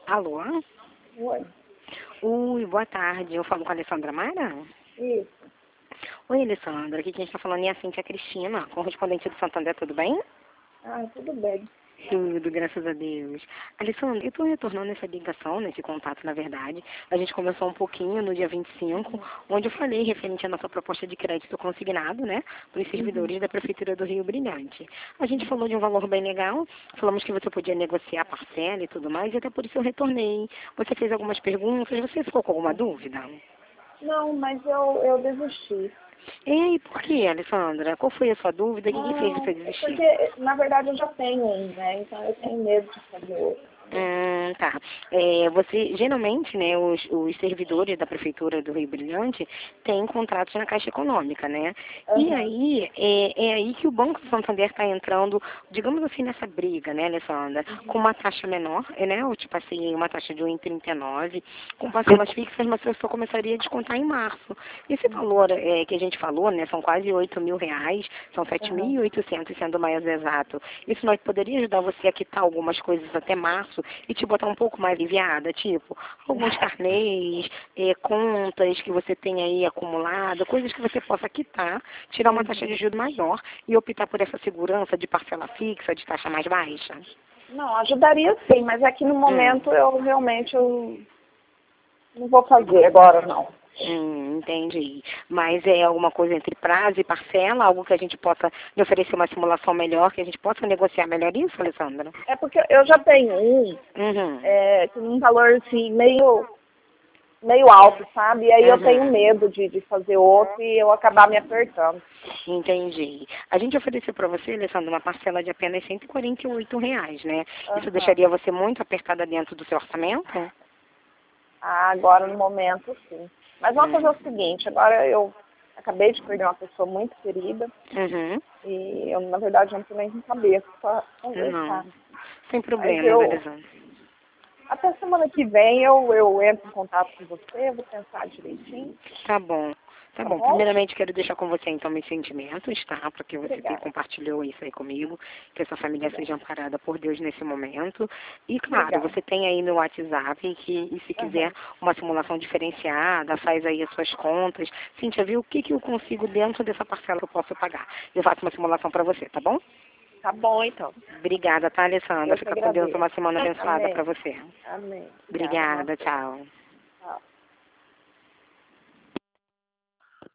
Alô? Oi. Oi, boa tarde. Eu falo com a Alessandra Mara? Isso. Oi, Alessandra. Aqui quem está falando é a Cíntia Cristina, correspondente do Santander, tudo bem? Ah, tudo bem. Tudo, graças a Deus. Alessandra, eu estou retornando essa ligação, nesse contato, na verdade. A gente conversou um pouquinho no dia 25, onde eu falei referente à nossa proposta de crédito consignado, né, para os servidores da Prefeitura do Rio Brilhante. A gente falou de um valor bem legal, falamos que você podia negociar a parcela e tudo mais, e até por isso eu retornei. Você fez algumas perguntas, você ficou com alguma dúvida? Não, mas eu desisti. E aí, por que, Alessandra? Qual foi a sua dúvida? O que que fez Não, você é desistir? porque, na verdade, eu já tenho um, né? Então eu tenho medo de fazer outro, entendeu? Tá. Você, geralmente, né, os servidores da Prefeitura do Rio Brilhante têm contratos na Caixa Econômica, né? E Aham. aí, é aí que o Banco do Santander está entrando, digamos assim, nessa briga, né, Alessandra? Com uma taxa menor, né? Eu te passei uma taxa de 1,39, com parcelas fixas, mas você só começaria a descontar em março. Esse valor que a gente falou, né, são quase R$ 8.000, são Aham. 7.800, sendo mais exato. Isso nós poderia ajudar você a quitar algumas coisas até março e te botar um pouco mais aliviada, tipo, alguns carnês, contas que você tem aí acumulado, coisas que você possa quitar, tirar uma taxa de Uhum. juros maior e optar por essa segurança de parcela fixa, de taxa mais baixa. Não, ajudaria sim, mas aqui no Hum. momento eu realmente não vou fazer agora, não. Entendi. Mas é alguma coisa entre prazo e parcela, algo que a gente possa lhe oferecer uma simulação melhor, que a gente possa negociar melhor isso, Alessandra? É porque eu já tenho um, Uhum. com um valor assim, meio alto, sabe? E aí eu tenho Uhum. medo de fazer outro e eu acabar me apertando. Entendi. A gente ofereceu para você, Alessandra, uma parcela de apenas R$ 148, né? Isso Aham. deixaria você muito apertada dentro do seu orçamento? Ah, agora no momento sim. Mas vamos fazer Hum. o seguinte, agora eu acabei de perder uma pessoa muito querida Uhum. e eu, na verdade, não tenho nem cabeça para Não. conversar. Sem Mas problemas, Alessandra. até semana que vem eu entro em contato com você, eu vou pensar direitinho, Tá bom. Tá tá bom. bom? Primeiramente, quero deixar com você, então, meus sentimentos, tá? Porque você Obrigada, compartilhou isso aí comigo. Que essa família obrigada, seja amparada por Deus nesse momento. E, claro, obrigada. você tem aí no WhatsApp e se quiser Aham. uma simulação diferenciada, faz aí as suas contas. Cíntia, viu o que que eu consigo dentro dessa parcela que eu posso pagar? Eu faço uma simulação para você, tá bom? Tá bom, então. Obrigada, tá, Alessandra? Eu que Fica com Deus. Uma agradeço. semana abençoada para Amém. você. Amém. Obrigada. Obrigada, Nossa. tchau.